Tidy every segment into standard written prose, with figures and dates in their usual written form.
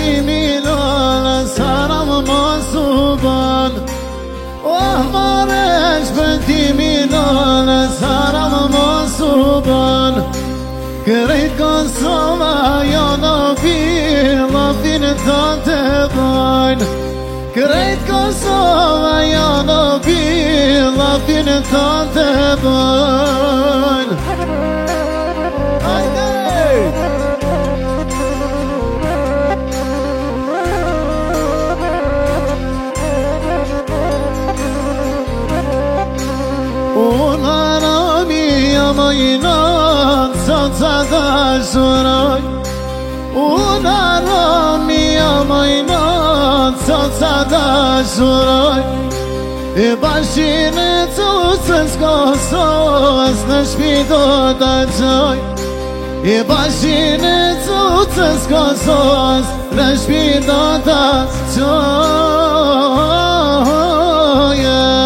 میلان سرم مصوبان مارش بنتی میلان سرم مصوبان کرید کن سوما یا نبی لفین تاتبان کرید کن سوما یا نبی لفین تاتبان Inan satsada suray Unarami inan satsada suray Başını tutsuz kosos Neşpido da çay Başını tutsuz kosos Neşpido da çay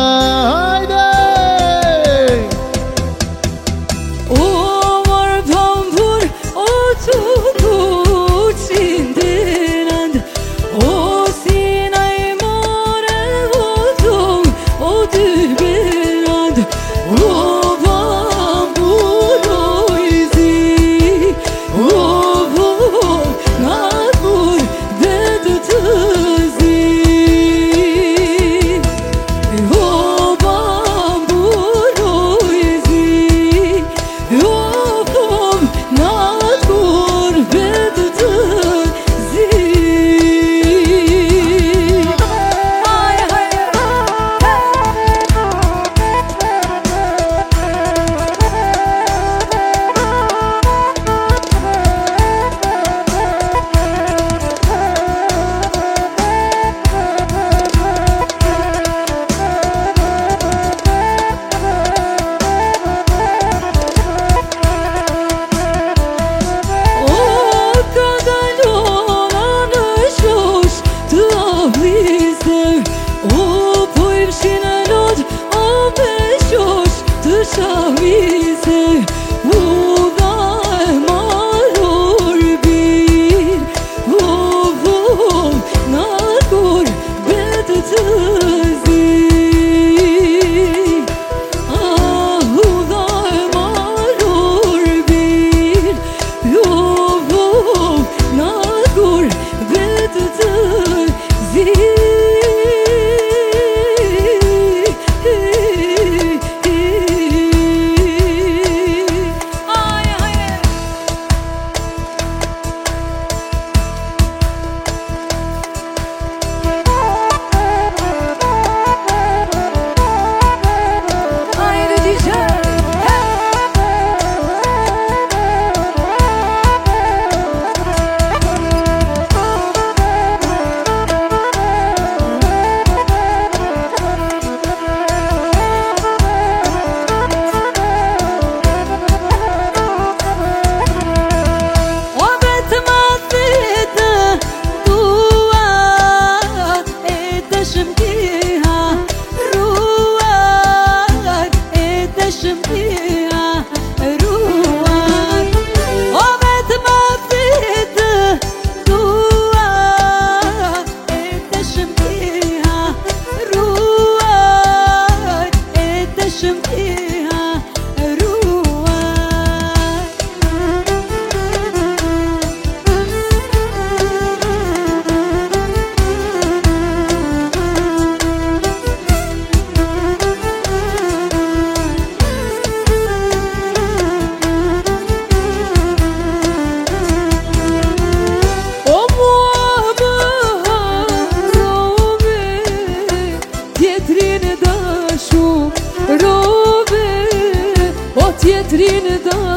Tjetrin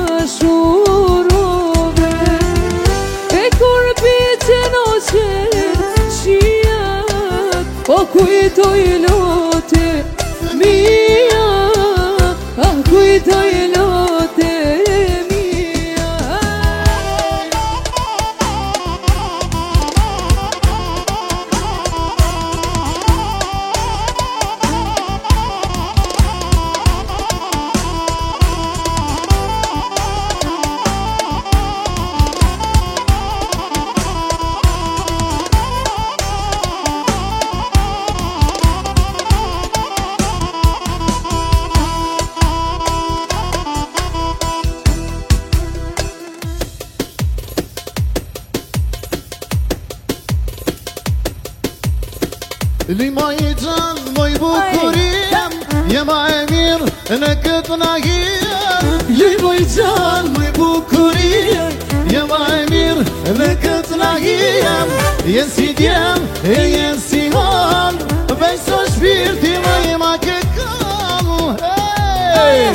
dashurove E kur piqen o qenë shijat O kujtoj lote mia kujtoj lote mia Lui mai can, mai bucurie E mai mir decât nahie Lui mai can, mai bucurie E mai mir decât nahie E sidiem, e sihon Vei să șpirti mai ma che cam Hey!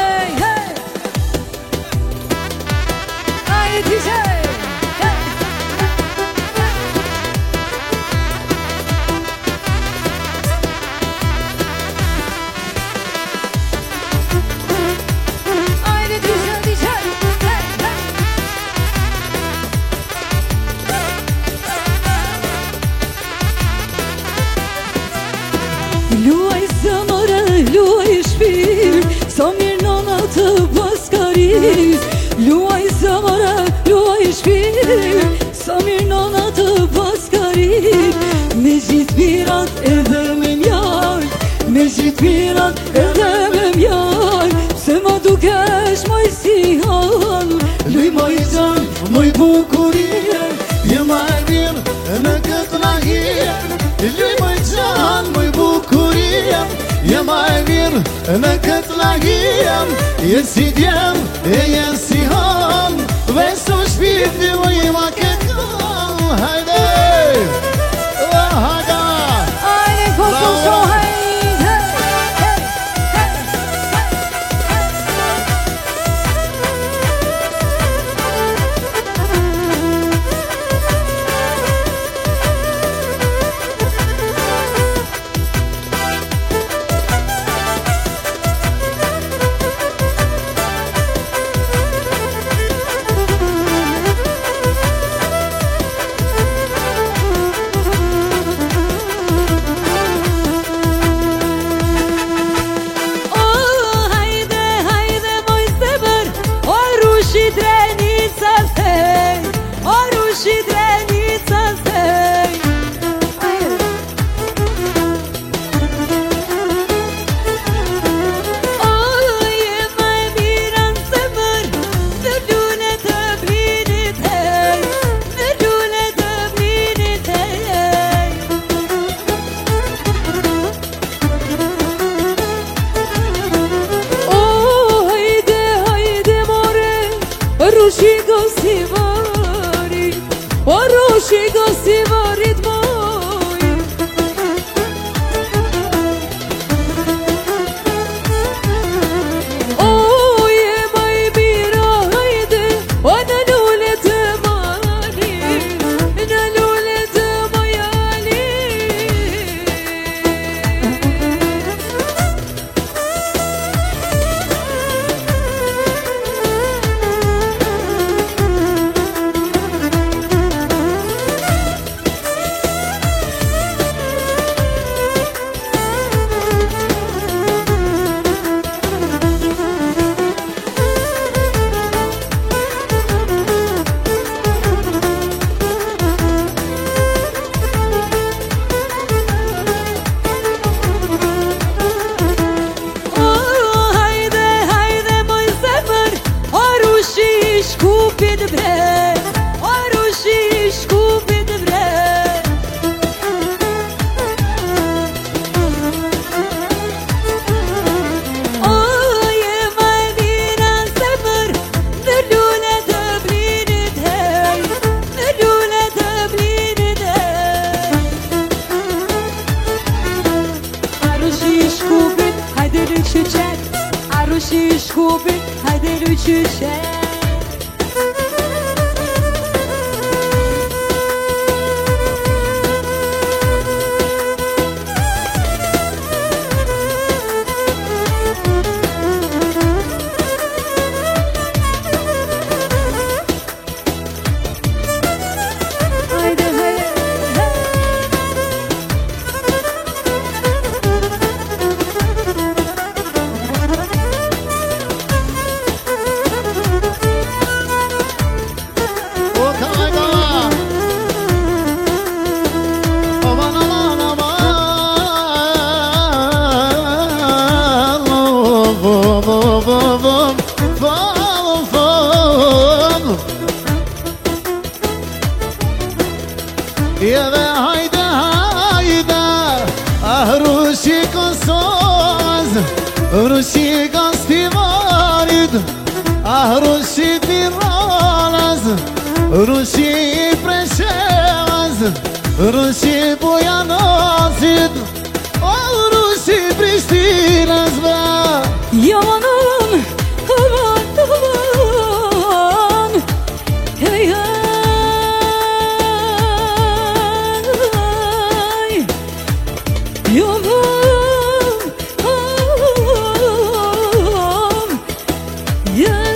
Luaj zamora, luaj shpir Sa mirë nona të paskari Luaj zamora, luaj shpir Sa mirë nona të paskari Me gjithë pirat edhe me mjall Me gjithë pirat edhe me mjall Se ma dukesh moj si hall Lui moj can, moj bukurie E mai mir në këtë nahie Lui moj can, moj bukurie E mai mir në këtë nahie E si djem, e si han Vesu shpirti moj ma ke kam Hajde! Hajde! Ajde, Kosovo, hajde! Shkupin, hajde ryqyshe Rusi gastivarid Rusi tiranaz Rusi preșeaz Rusi boianazid Rusi pristinaz Yamanım aman aman Hey hey Yaman aman Yeah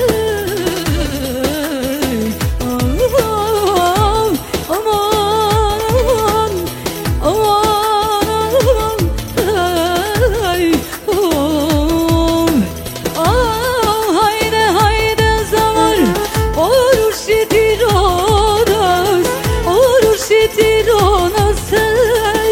aman aman aman Hey haydi haydi zaman Olur şetironas Olur şetironas Hey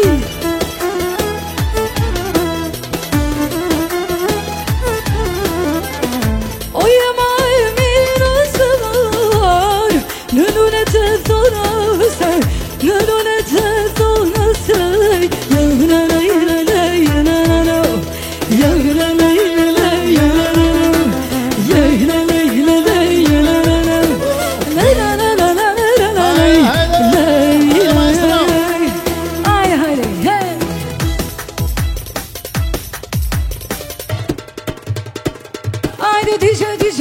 Oyamay mirası var Nününe tezonası Nününe tezonası Yâhına leyla leyla leyla Yâhına leyla leyla Yâhına leyla leyla Leyla leyla leyla Leyla Ay haydi hey Haydi DJ DJ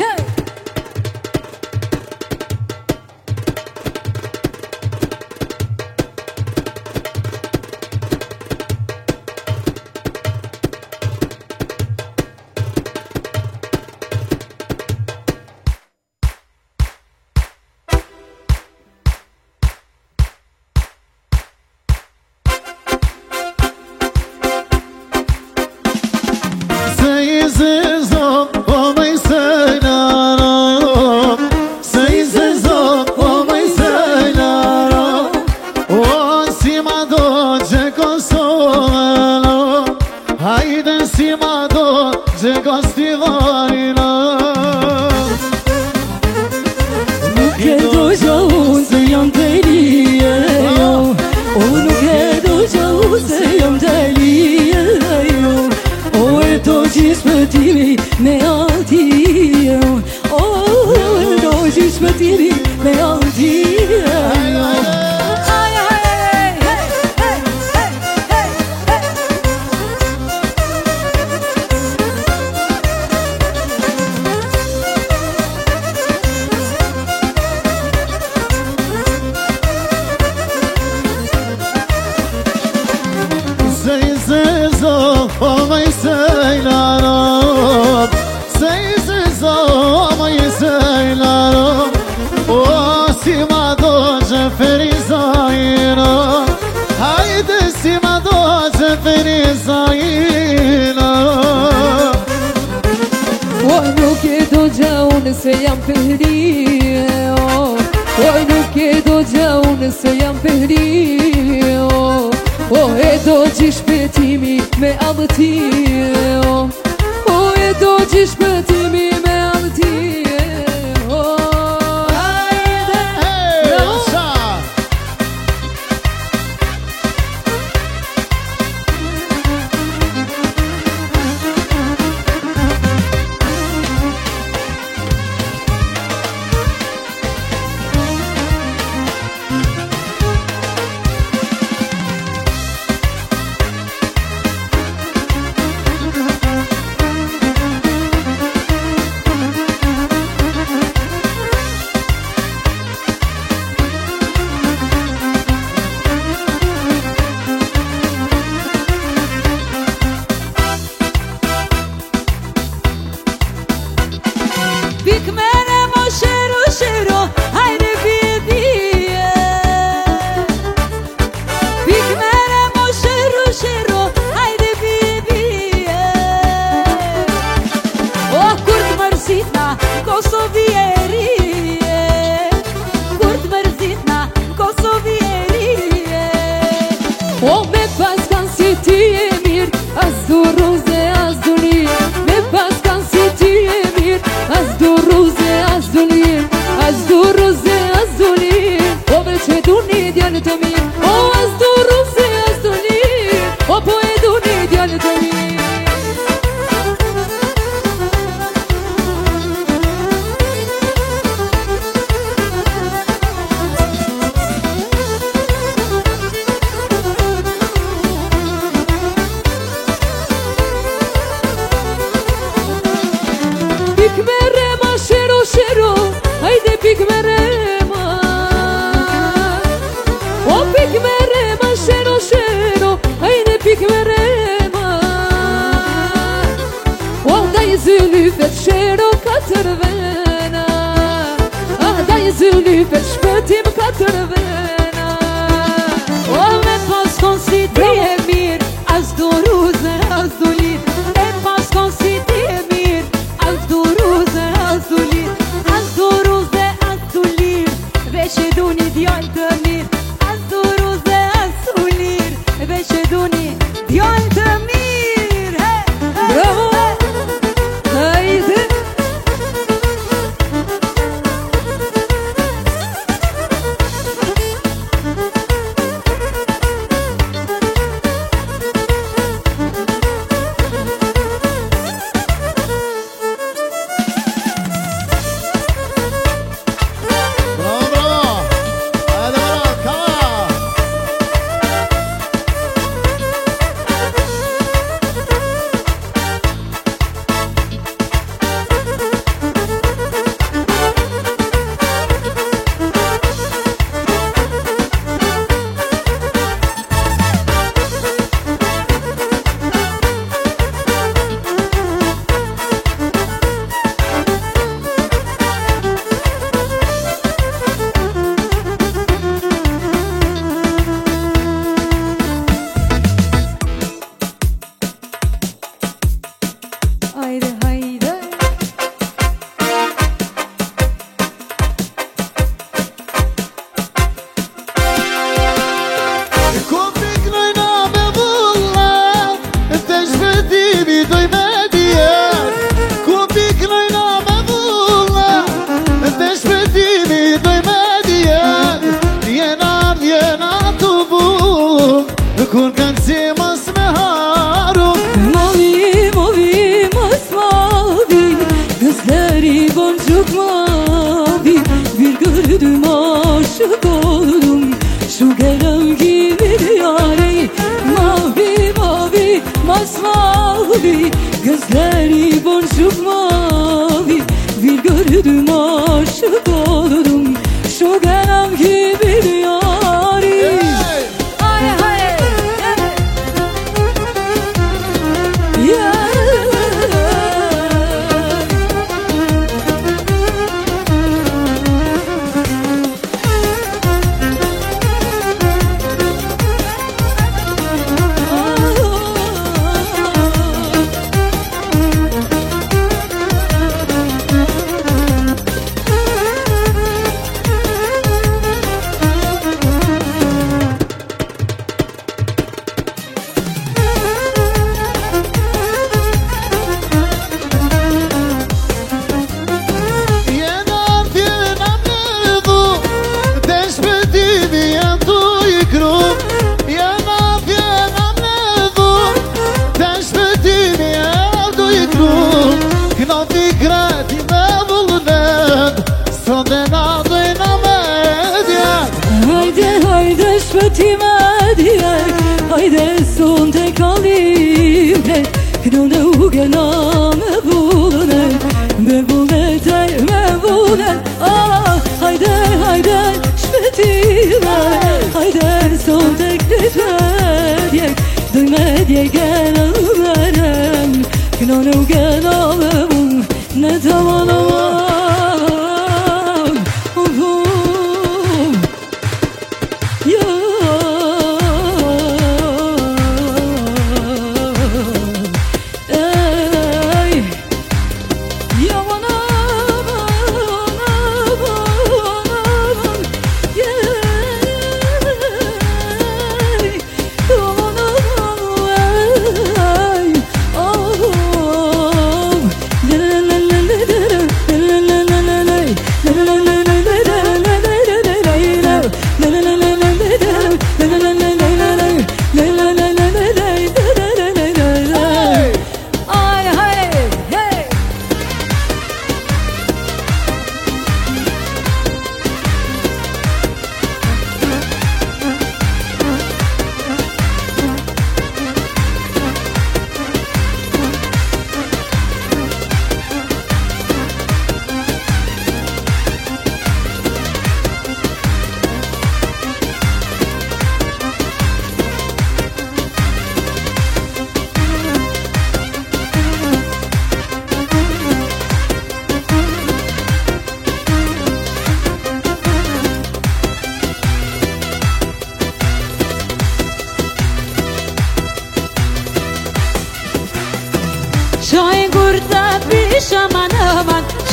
Seyizizom olmayı söylerim Seyizizom olmayı söylerim O simado ceko soğanım Haydi simado ceko stivarinem Che doja unse yam deliye Onu che doja unse yam deliye O eto cismetimi me altiye O eto cismetimi me altiye Seyizizom olmayı söylerim Seyizizom olmayı söylerim O simado ceferizayinem Haydi simado ceferizayinem Onu che doja unse yam perdiye Onu che doja unse yam perdiye O eto cismetimi me amtiye O eto cismetimi me amtiye Haydi bravo katërvena Da i zyli për shpëtim katërvena O me pas kon si ti e mirë As do ruze, as do lir Me pas kon si ti e mirë As do ruze, as do lir As do ruze, as do lir Veç e du një djallë të mirë As do ruze, as do lir Veç e du një djallë të mirë Bravo! Hajde! Kur kanë si mas me haru Mavi, mas mavi Gözleri boncuk mavi Bir gördüm aşık oldum Şu gelen gibi diyare Mavi, mas mavi Gözleri boncuk mavi Bir gördüm aşık oldum Şu gelen gibi diyare Hayde son tek alim Knone ugena me bule Hayde şvetime Hayde son tek lütfediyek Duyme gel verem Knone ugena ne zaman aman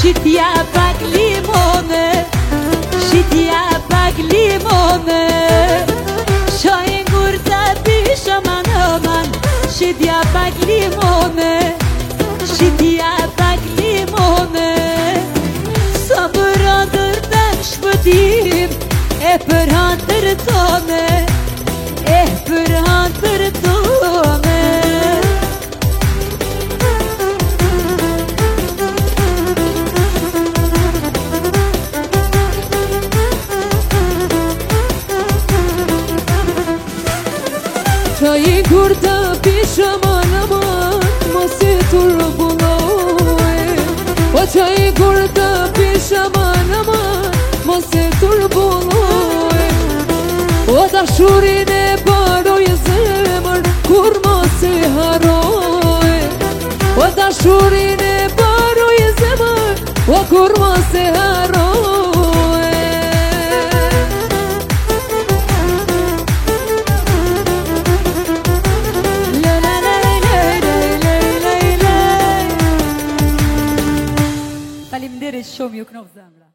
Shitja pak limone, shitja pak limone. Shaj ngur të pisha manaman, shitja pak limone, shitja pak limone. Sa për andër të shpëtim, e për andër tone, e për andër tone. Qaj kur të pisha manaman, mos e turbuloj. O qaj kur të pisha manaman, mos e turbuloj. O dashurin e paroj zemër, kur mos e haroj. O dashurin e paroj zemër, o kur mos e haroj. Faleminderit shumë, ju knof zemra.